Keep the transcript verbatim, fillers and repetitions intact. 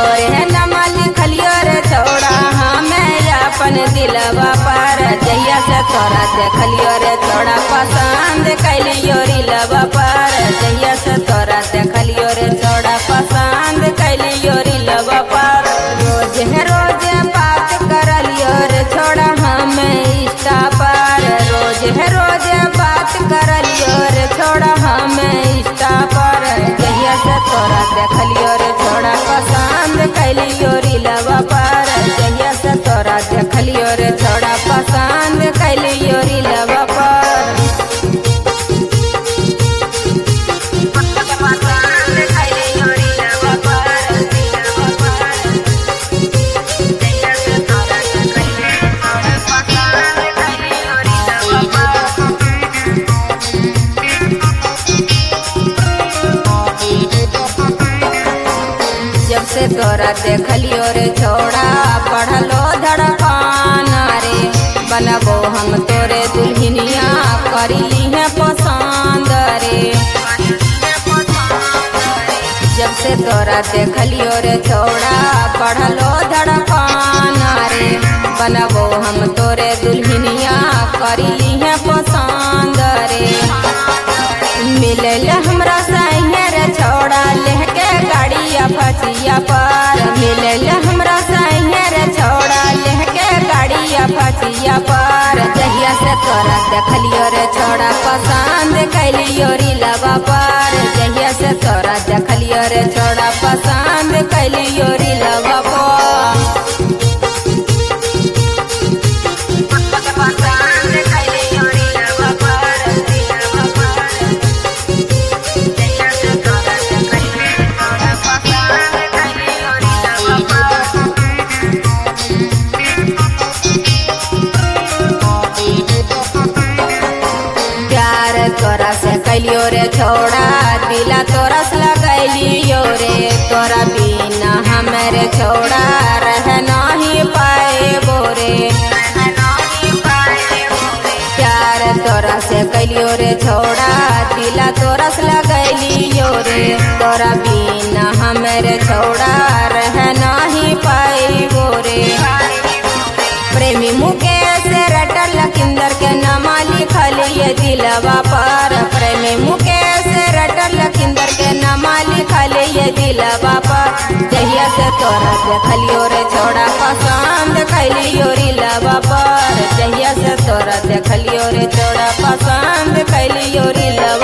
तोरे नमा लिखलियो रे छोड़ा हमें अपन दिलवा पर जहिया से तोरा देखलियो रे छोड़ा पसंद कैलियो रिलवा पर जहिया से तोरा देखलियो रे छोड़ा पसंद कैलियो रिलवा पर रोज है रोज बात करलियो रे छोड़ा हमें इंस्टा पर रोज है रोज बात करलियो रे छोड़ा हमें इंस्टा पर जहिया से तोरा देखलियो रे छोड़ा पसंद कैलियो रिलवा पर जहिया से तोरा देखलियो रे छोड़ा पसंद कैलियो रिलवा पर जब से तोरा देखलियो रे छोड़ा पढ़लो धड़कन रे बनबो हम तोरे दुल्हनिया करी है पसंद रे जब से तोरा देखलियो रे छोड़ा पढ़लो धड़कन रे बनबो हम तोरे दुल्हनिया करी है पसंद रे मिलल हमरा सैया रे छोड़ा लेके गाड़िया फचिया पर मिलल हमरा सैया रे छोड़ा लेके गाड़िया फचिया पर जहिया से तोरा देखलियो रे छोड़ा पसंद कैलियो रिलवा पर जहिया से तोरा देखलियो रे छोड़ा पसंद कैलियो रिलवा पर तोरा से कैलियो रे छोड़ा दिला तोरा से लगैलियो रे तोरा बिना हमारे छोड़ा रह नहीं पाए बोरे प्यार तोरा से कैलियो रे छोड़ा दिला तोरा से लगैलियो रे तोरा बिना हमारे छोड़ा रह नहीं पाए बोरे प्रेमी मुकेश रटल लखिंदर के नामा लिखलिए दिलवा पर प्रेमी मुकेश रटल लखिंदर के नामा लिखलिए दिलवा पर जहिया से तोरा देखलियो रे छोड़ा पसंद कैलियो रिलवा पर जहिया से तोरा देखलियो रे छोड़ा पसंद कैलियो रिलवा